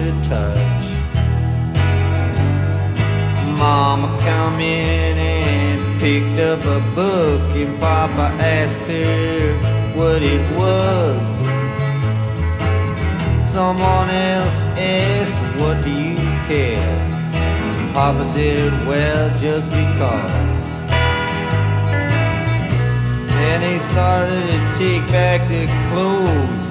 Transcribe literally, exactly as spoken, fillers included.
to touch. Mama come in and picked up a book, and Papa asked her what it was. Someone else asked, what do you care? Papa said, well, just because. Then he started to take back the clothes